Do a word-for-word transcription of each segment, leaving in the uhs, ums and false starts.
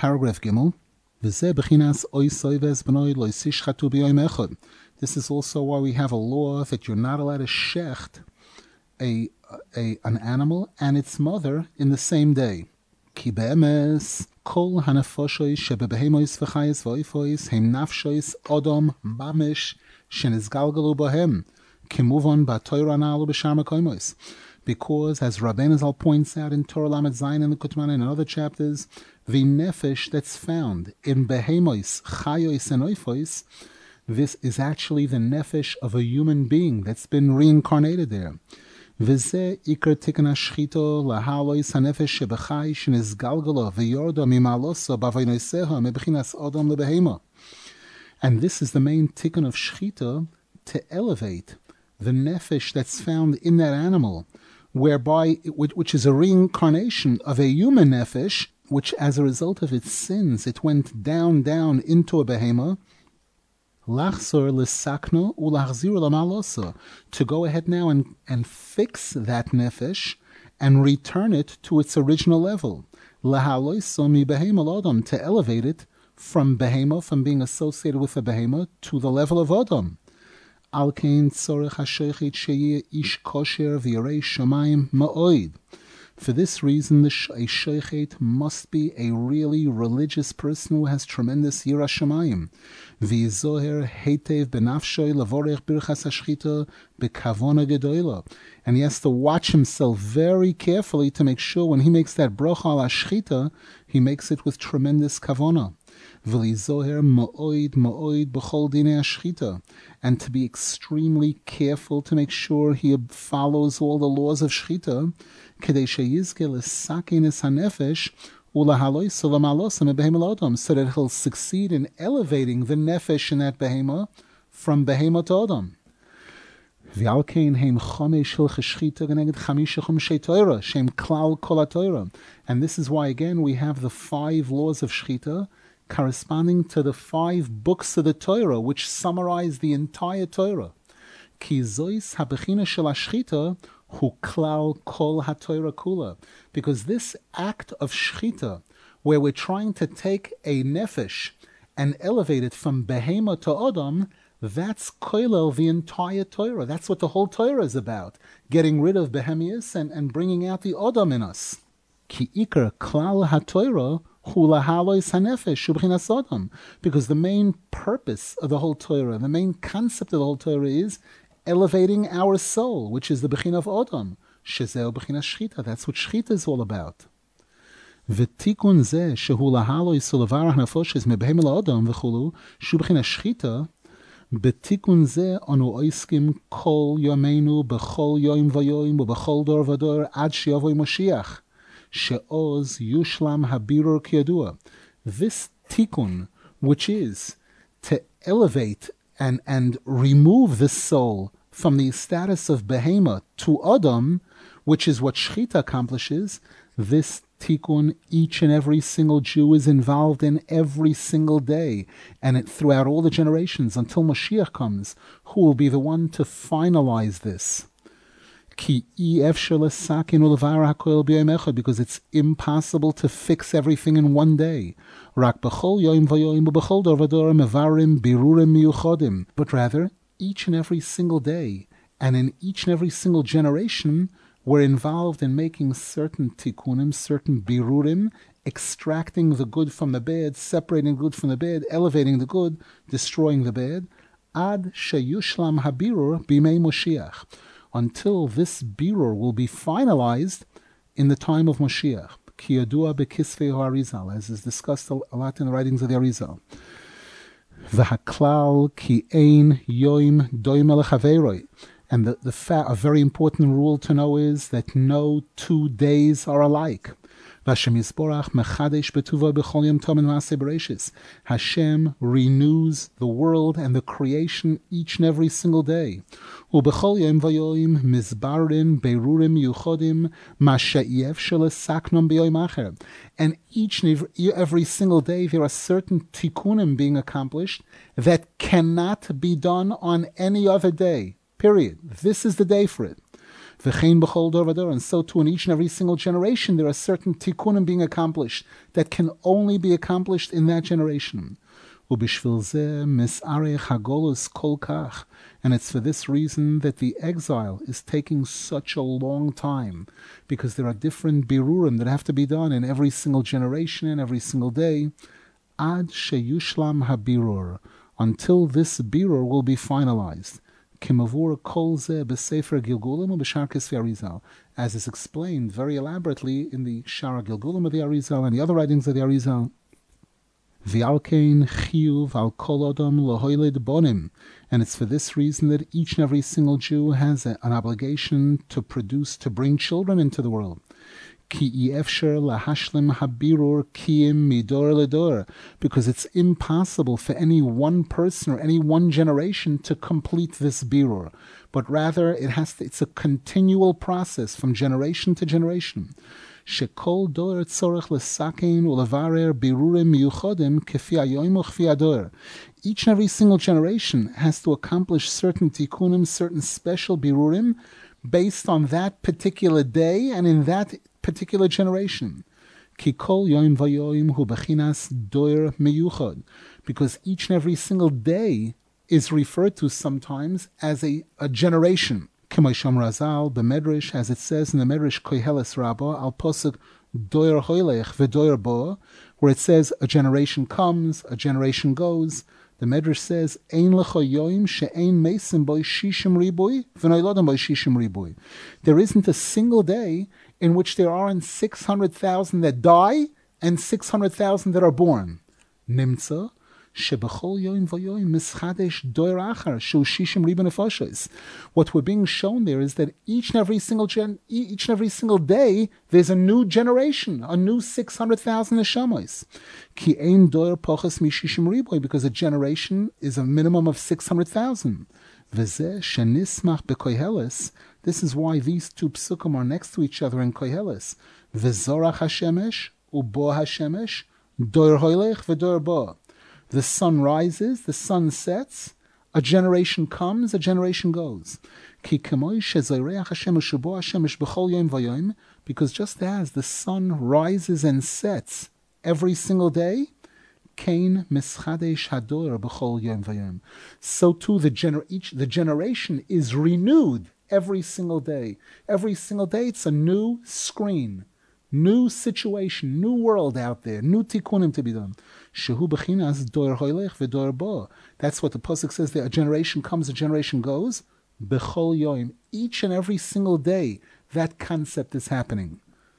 paragraph Gimel. V'zeh bechinas oisoi v'ezbenoi lo yisishchatu b'yom echad. This is also why we have a law that you're not allowed to shecht a, a an animal and its mother in the same day. Ki be'emes kol hanefoshois shebebehemois v'chayis v'oifois hem nafshois odom mamish shenizgalgalu bohem kimuvon ba'toira na'alu b'shar makoimos. Because, as Rabbeinu Zal points out in Torah Lamed Zayin and the Kutman and in other chapters, the nefesh that's found in behemois, chayos, and oifois, this is actually the nefesh of a human being that's been reincarnated there. V'zeh ikar tikkun hashchito lahalois hanefesh shebechai shenizgalgala v'yorda mimalosa b'avonoseha mebechinas odom lebehema. And this is the main tikkun of shchita, to elevate the nefesh that's found in that animal, whereby, which is a reincarnation of a human nefesh, which as a result of its sins, it went down, down into a behema, lachzor l'sakno ulachzir l'malosa, to go ahead now and, and fix that nefesh and return it to its original level, lahaloiso mi behema l'odom, to elevate it from behema, from being associated with a behema, to the level of odom. Al kein tzorech hashochet sheyeh ish kosher v'yarei shamayim ma'oid. For this reason, the sh- a shochet must be a really religious person who has tremendous yira shamayim. V'yizoher heitev benafshoy lavorech birchas hashchita bekavona gedoyla. And he has to watch himself very carefully to make sure when he makes that bracha al hashchita, he makes it with tremendous kavona. V'lizoher ma'oid ma'oid b'chol dinei hashchita, and to be extremely careful to make sure he follows all the laws of shchita, kedei sheyizke l'sakein es hanefesh ulahaloiso l'malosa mebehema l'odom, so that he'll succeed in elevating the nefesh in that behema from behema to odom. V'al kein heim chomesh hilchos shchita geneged chamisha chumshei Torah shem klal kol haTorah. And this is why, again, we have the five laws of shchita corresponding to the five books of the Torah, which summarize the entire Torah. Ki zois habechina shel hashchita hu klal kol haTorah kula. Because this act of shchita, where we're trying to take a nefesh and elevate it from behema to odom, that's koilel the entire Torah. That's what the whole Torah is about. Getting rid of behemius and, and bringing out the odom in us. Ki ikar klal haTorah because the main purpose of the whole Torah, the main concept of the whole Torah is elevating our soul, which is the Bechina of Odom. Shezeo Bechina Shchita. That's what Shchita is all about. V'tikun zeh shehu lahalo yisulavarach nefoshes mebehem la'odom v'chulu shu Bechina Shchita b'tikun zeh anu oiskim kol yomeinu b'chol yoim v'yoim u'b'chol dor v'dor ad sheyavoi Moshiach. She'oz yushlam habirur kiyadua. This tikkun, which is to elevate and, and remove the soul from the status of behema to Adam, which is what Shechita accomplishes, this tikkun each and every single Jew is involved in every single day, and it, throughout all the generations until Mashiach comes, who will be the one to finalize this. Because it's impossible to fix everything in one day. But rather, each and every single day, and in each and every single generation, we're involved in making certain tikkunim, certain birurim, extracting the good from the bad, separating the good from the bad, elevating the good, destroying the bad, ad sheyushlam habirur bimei Moshiach, until this birur will be finalized in the time of Moshiach. Ki yadua bekisvei Arizal, as is discussed a lot in the writings of the Arizal. V'haklal ki ein yoim doim lechaveroi. And the, the fa- a very important rule to know is that no two days are alike. Hashem renews the world and the creation each and every single day. And each and every single day there are certain tikkunim being accomplished that cannot be done on any other day. Period. This is the day for it. V'chein b'chol dor v'dor, and so too in each and every single generation there are certain tikkunim being accomplished that can only be accomplished in that generation. Ubishvil zeh misarech hagolus kol kach, and it's for this reason that the exile is taking such a long time, because there are different birurim that have to be done in every single generation and every single day. Ad sheyushlam habirur, until this birur will be finalized. Kimavur kol zeh b'sefer Gilgulim u b'shar Kisvei Arizal, as is explained very elaborately in the Shara Gilgulim of the Arizal and the other writings of the Arizal. V'alkein chiyuv al kol adam lohoilid bonim, and it's for this reason that each and every single Jew has a, an obligation to produce, to bring children into the world. Ki efsher lahashlim habirur kiyim midor ledor, because it's impossible for any one person or any one generation to complete this birur, but rather it has to, it's a continual process from generation to generation. Shekol dor tzorech lesakein ulevarer birurim miyuchodim kefi hayoim u'chfi ador. Each and every single generation has to accomplish certain tikkunim, certain special birurim, based on that particular day and in that particular generation. Ki kol yoim vayoim hu bechinas doir miyuchod, because each and every single day is referred to sometimes as a, a generation. K'moisham Razal, the Medrash, as it says in the Medrash Koheles Rabbah, al posuk doir hoilech v'doir bo, where it says a generation comes, a generation goes. The Medrash says, Ein lecho yoim she'ein mesim boi shishim ribui v'noilodem boi shishim ribui. There isn't a single day in which there aren't six hundred thousand that die and six hundred thousand that are born. Nimtza, shebechol yoim v'yoim mischadesh doir achar shu shishim riba nefashos. What we're being shown there is that each and every single gen, each and every single day there's a new generation, a new six hundred thousand neshamos. Ki ein doir pochas mi shishim riba, because a generation is a minimum of six hundred thousand. V'zeh shenismach bekoheles. This is why these two psukim are next to each other in Koheles. V'zorach hashemesh ubo hashemesh doir hoilech v'doir bo. The sun rises, the sun sets, a generation comes, a generation goes. Because just as the sun rises and sets every single day, so too the, gener- each, the generation is renewed every single day. Every single day it's a new screen, new situation, new world out there, new tikkunim to be done. Shehu bechinas doir hoilech v'doir bo. That's what the pasuk says there. A generation comes, a generation goes. Bechol yoim. Each and every single day, that concept is happening.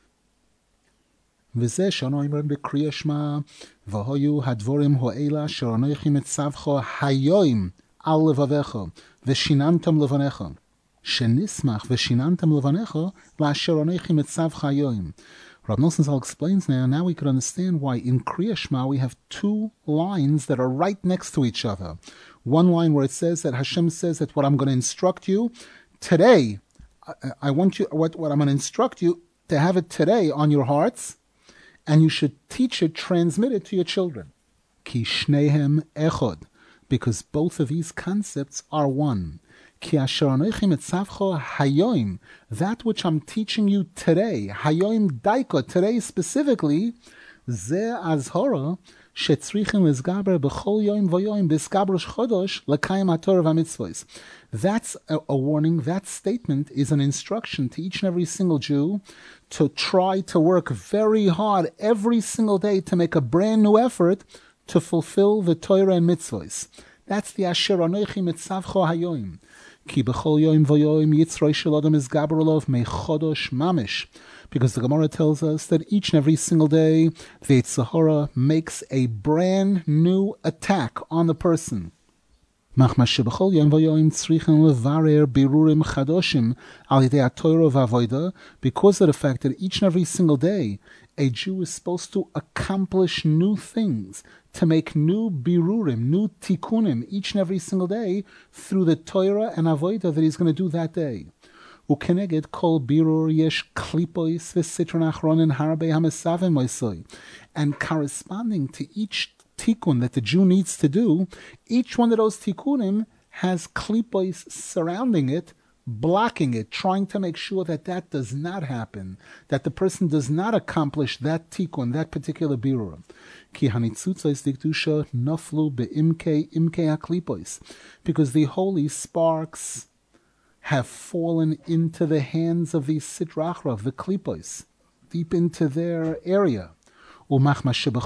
V'zeh shano imran b'kriya shma v'hoyu hadvorim ho'ela sheronoichi mitzavcho hayoim al levavecho v'shinantam levanecho shenismach v'shinantam levanecho la'asheronoichi mitzavcho hayoim. Rav Nosson Zal explains now, now we can understand why in Kriya Shema we have two lines that are right next to each other. One line where it says that Hashem says that what I'm going to instruct you today, I, I want you, what, what I'm going to instruct you to have it today on your hearts, and you should teach it, transmit it to your children. Ki shnehem echod, because both of these concepts are one. Ki asher anochi mitzavcho hayoim, that which I'm teaching you today, hayoim daiko, today specifically, ze azhora shetzrichim lizgaber b'chol yoim v'yoim b'skabrosh chodosh l'kayim haTorah v'mitzvos. That's a, a warning. That statement is an instruction to each and every single Jew to try to work very hard every single day to make a brand new effort to fulfill the Torah and mitzvos. That's the asher anochi mitzavcho hayoim. Ki b'chol yoim v'yoim yitzroi shel adam is gaberolov mechodosh mamish. Because the Gemara tells us that each and every single day, the Yetzer Hara makes a brand new attack on the person. Machmas sheb'chol yoim v'yoim tzrichen levarer birurim chadoshim al yidei haTorah v'avoda, because of the fact that each and every single day, a Jew is supposed to accomplish new things, to make new birurim, new tikkunim each and every single day through the Torah and avoda that he's going to do that day. Ukeneged kol birur yesh klipois v'sitron achronin harbe hamesavim moisoi. And corresponding to each tikkun that the Jew needs to do, each one of those tikkunim has klipois surrounding it blocking it, trying to make sure that that does not happen, that the person does not accomplish that tikkun, that particular birur. Ki hanitzutzos dikdusha naflu beimke imke haklipois, because the holy sparks have fallen into the hands of the sitrachra, the klipos, deep into their area. And because of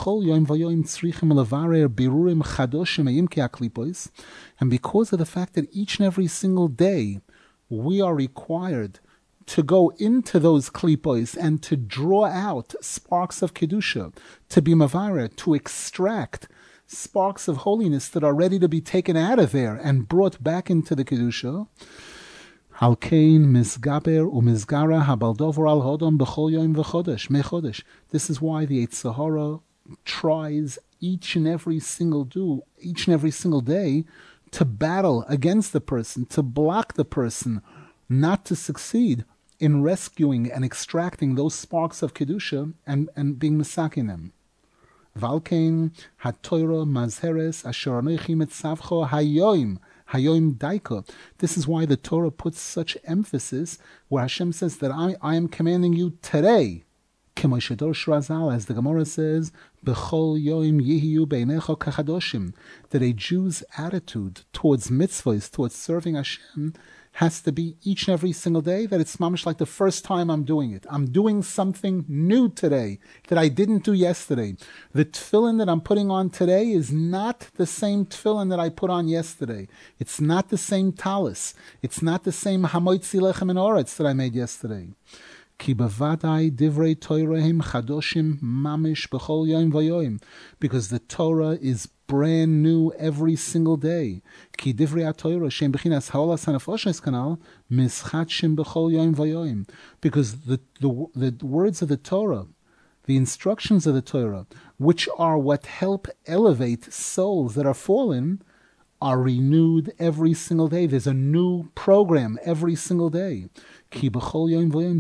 the fact that each and every single day we are required to go into those klipos and to draw out sparks of kedusha, to be mavare, to extract sparks of holiness that are ready to be taken out of there and brought back into the kedusha. Halkein misgaber umizgara habaldover al hodom b'chol yom v'chodesh mechodesh. This is why the Yetzer Hara tries each and every single do each and every single day to battle against the person, to block the person, not to succeed in rescuing and extracting those sparks of kedusha and and being misakin them. Valkein hatoira mazheres asher anochi mitzavcho hayoim. Hayoim Daika. This is why the Torah puts such emphasis where Hashem says that I, I am commanding you today. As the Gemara says, B'chol yoim yihiyu beinecha kachadoshim, that a Jew's attitude towards mitzvahs, towards serving Hashem, has to be each and every single day that it's mamish like the first time I'm doing it. I'm doing something new today that I didn't do yesterday. The tefillin that I'm putting on today is not the same tefillin that I put on yesterday. It's not the same talis. It's not the same hamoitzi lechem and oretz that I made yesterday. Ki bevadai divrei toirahim chadoshim mamish b'chol yom v'yoim, because the Torah is brand new every single day. Ki divrei haTorah shem b'chinas haolas hanafoshes kanal mischatshim b'chol yom v'yoim, because the, the the words of the Torah, the instructions of the Torah, which are what help elevate souls that are fallen, are renewed every single day. There's a new program every single day. Because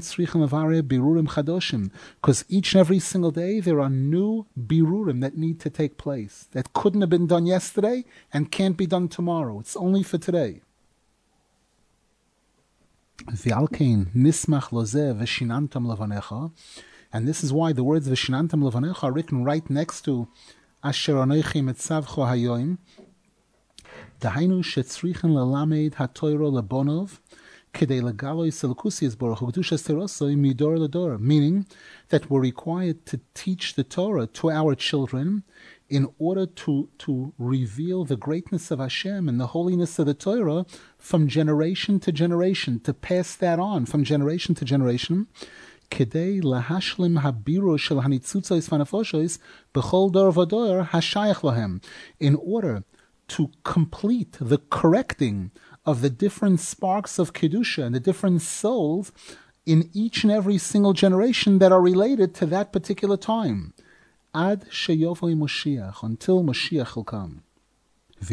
each and every single day there are new birurim that need to take place, that couldn't have been done yesterday and can't be done tomorrow. It's only for today. And this is why the words V'shinantam levanecha are written right next to Asher anochi mitzavcho hayoim. Dahainu shetzrichen lelamed hatoiro lebonov kedei legaloy selkusias baruch u'kedushas terosoi midor ledor, meaning that we're required to teach the Torah to our children in order to, to reveal the greatness of Hashem and the holiness of the Torah from generation to generation, to pass that on from generation to generation. Kedei lahashlim habiru shel hanitzutzos vanafoshes b'chol dor v'dor hashayach lahem, in order to complete the correcting of the different sparks of Kedusha and the different souls in each and every single generation that are related to that particular time. Ad sheyovoi Moshiach, until Moshiach will come. This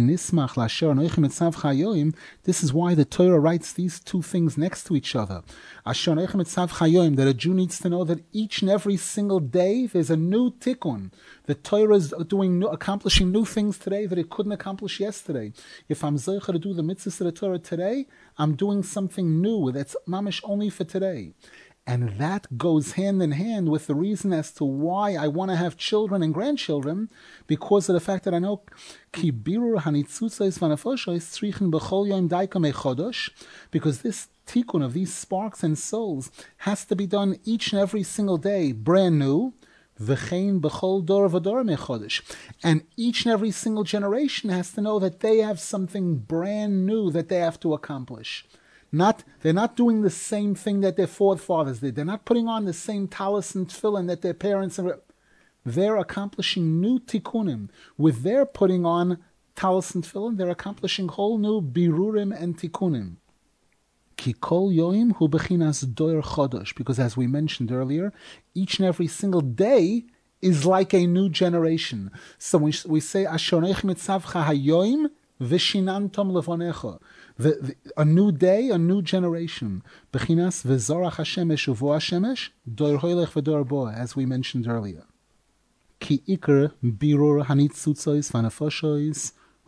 is why the Torah writes these two things next to each other. That a Jew needs to know that each and every single day there's a new tikkun. The Torah is doing new, accomplishing new things today that it couldn't accomplish yesterday. If I'm zeicher to do the mitzvahs of the Torah today, I'm doing something new that's mamish only for today. And that goes hand in hand with the reason as to why I want to have children and grandchildren, because of the fact that I know ki birur hanitzutzos vanafoshes tzrichen b'chol yom daika mechodosh, because this tikkun of these sparks and souls has to be done each and every single day, brand new. V'chein b'chol dor v'dor mechodesh, and each and every single generation has to know that they have something brand new that they have to accomplish. Not, they're not doing the same thing that their forefathers did. They're not putting on the same talis and tefillin that their parents are. They're accomplishing new tikkunim. With their putting on talis and tefillin, they're accomplishing whole new birurim and tikkunim. Ki kol yoim hu bechinas doir chodosh, because as we mentioned earlier, each and every single day is like a new generation. So we, we say, Ashonech mitzavcha hayoim v'shinantom levonecha. The, the, a new day, a new generation. Bechinas v'zorach hashemesh uvo hashemesh, doir hoylech v'dor bo, as we mentioned earlier. Ki iker birur hanitzutzois vanafoshois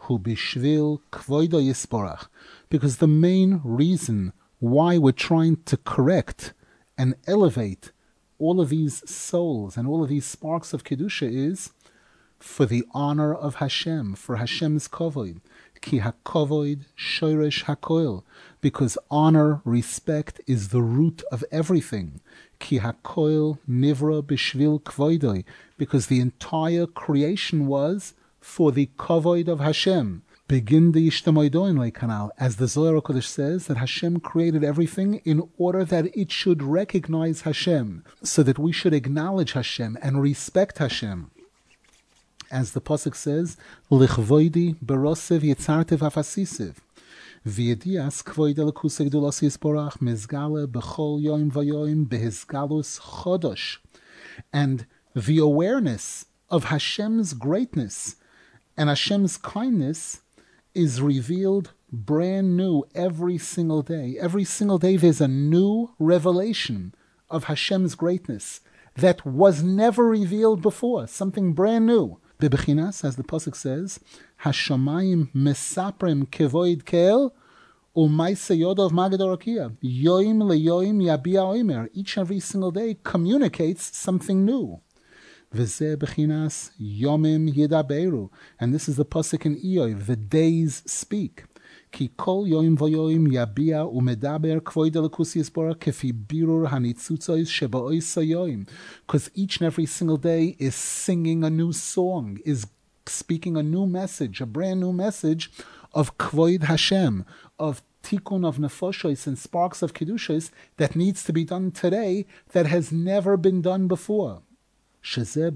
hu bishvil kvoido yisporach, because the main reason why we're trying to correct and elevate all of these souls and all of these sparks of Kedusha is for the honor of Hashem, for Hashem's kavod. Ki hakavod shoresh hakoil, because honor, respect is the root of everything. Ki hakoil nivra bishvil kvoidoi, because the entire creation was for the kavod of Hashem. Begin the Ishtamoidoin like Kanal, as the Zohar HaKodesh says, that Hashem created everything in order that it should recognize Hashem, so that we should acknowledge Hashem and respect Hashem. As the Pasuk says, Lichvoidi berosev yitzartev afasisiv, v'yedias kvoid elokusei gdulas yisborach mizgale b'chol yoim v'yoim behizgalus chodosh, and the awareness of Hashem's greatness and Hashem's kindness is revealed brand new every single day. Every single day there's a new revelation of Hashem's greatness that was never revealed before, something brand new. Bebechinas, as the Pasuk says, Hashamayim mesaprem kevoid kel u'maise yodov magador akia. Yoim leyoim yabia oimer. Each and every single day communicates something new. V'zeh bechinas yomim yedaberu. And this is the Pasuk in Iyov, the days speak. Ki kol yoim voyoim yabia u'medaber kvoid elokus yisborach kefi birur hanitzutzois sheba'ois sayoim. Because each and every single day is singing a new song, is speaking a new message, a brand new message of kvoid Hashem, of tikkun of nefoshes and sparks of kedushas that needs to be done today that has never been done before. This is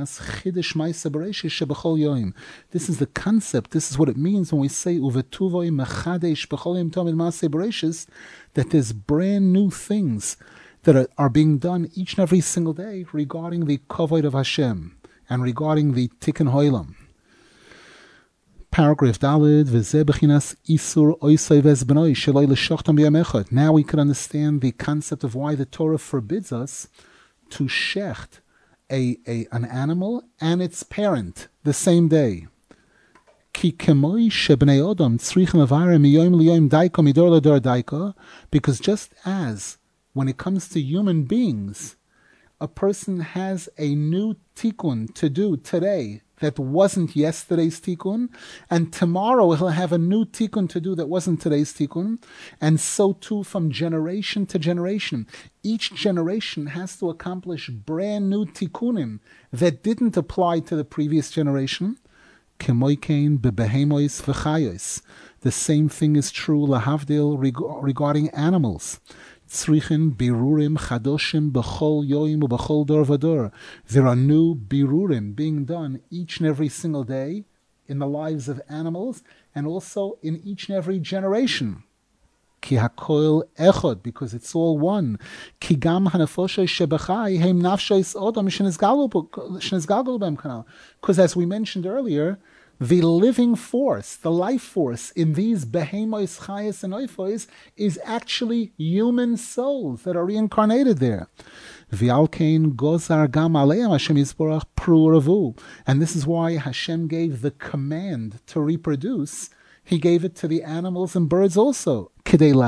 the concept, this is what it means when we say that there's brand new things that are, are being done each and every single day regarding the kavod of Hashem and regarding the tikkun holam. Paragraph Daled, now we can understand the concept of why the Torah forbids us to shecht A, a an animal and its parent the same day. Because just as when it comes to human beings, a person has a new tikkun to do today that wasn't yesterday's tikkun, and tomorrow he'll have a new tikkun to do that wasn't today's tikkun, and so too from generation to generation. Each generation has to accomplish brand new tikkunim that didn't apply to the previous generation. The same thing is true lahavdil regarding animals. There are new birurim being done each and every single day in the lives of animals and also in each and every generation. Because it's all one. Because as we mentioned earlier, the living force, the life force in these behemoths, chayas, and oifos is actually human souls that are reincarnated there. And this is why Hashem gave the command to reproduce. He gave it to the animals and birds also. In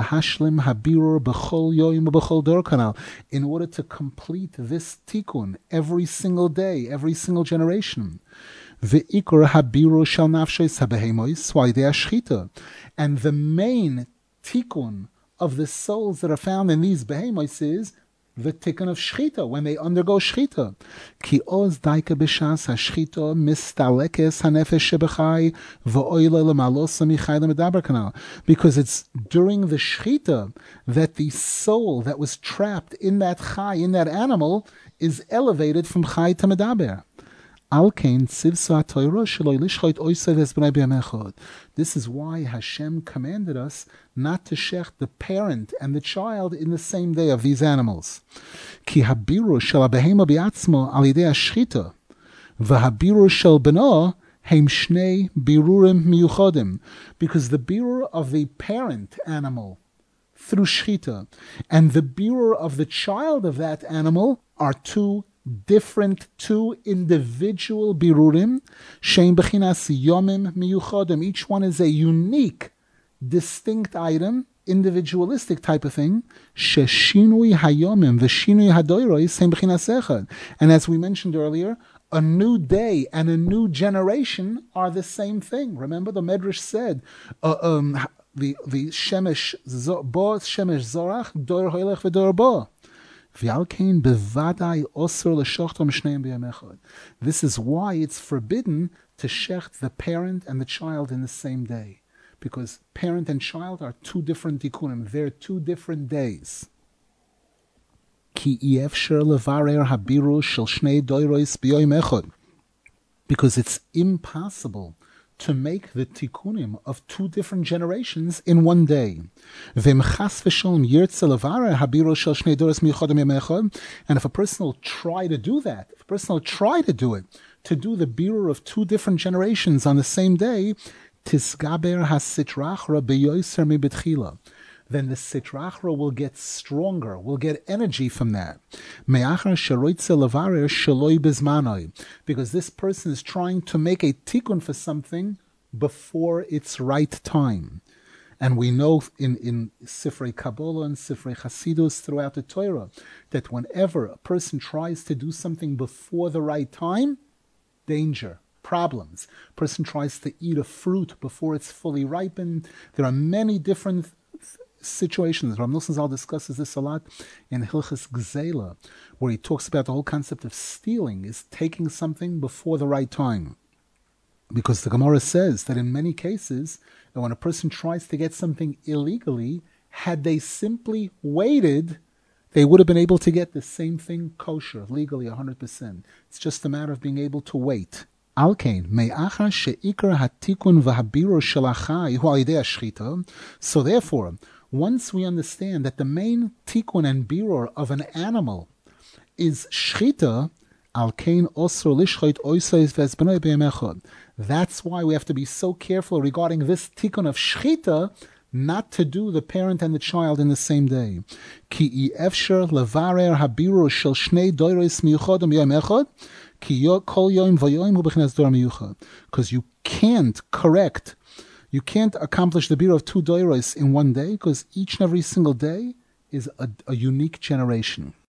order to complete this tikkun every single day, every single generation. And the main tikkun of the souls that are found in these behemoths is the tikkun of shchita, when they undergo shchita. Ki oz daika b'shas hashchita mistalekes hanefesh shebechai v'oyle l'malosa michai l'medaber kanal. Because it's during the shchita that the soul that was trapped in that chai, in that animal, is elevated from chai to medaber. This is why Hashem commanded us not to shech the parent and the child in the same day of these animals. Because the birur of the parent animal through shchita and the birur of the child of that animal are two different two individual birurim, shein bechinas yomim miyuchodim. Each one is a unique, distinct item, individualistic type of thing. Sheshinui hayomim v'shinui hadoiroi shein bechinas echad. And as we mentioned earlier, a new day and a new generation are the same thing. Remember, the Medrash said, uh, um, the the shemesh bo shemesh zorach dor hoilech v'dor bo. This is why it's forbidden to shecht the parent and the child in the same day, because parent and child are two different tikunim. They're two different days. Because it's impossible to make the tikkunim of two different generations in one day. And if a person will try to do that, if a person will try to do it, to do the birur of two different generations on the same day, then the sitrachra will get stronger, will get energy from that. Because this person is trying to make a tikkun for something before its right time. And we know in, in Sifrei Kabbalah and Sifrei Chasidus throughout the Torah that whenever a person tries to do something before the right time, danger, problems. A person tries to eat a fruit before it's fully ripened. There are many different situations. Rav Nosson Zal discusses this a lot in Hilchas Gzeila, where he talks about the whole concept of stealing is taking something before the right time. Because the Gemara says that in many cases, that when a person tries to get something illegally, had they simply waited, they would have been able to get the same thing kosher, legally, one hundred percent. It's just a matter of being able to wait. Alkein, me'acha she'ikar hatikun v'habirur shelachai hu al-yedei hashchita. So therefore, once we understand that the main tikkun and birur of an animal is shchita, alkein osro lishchot oisais v'ezbenoi be'emechod. That's why we have to be so careful regarding this tikkun of shchita, not to do the parent and the child in the same day. Ki efsher levarer habirur shel shnei doiros miyuchodim yom echad. Because you can't correct, you can't accomplish the birur of two doiros in one day, because each and every single day is a, a unique generation.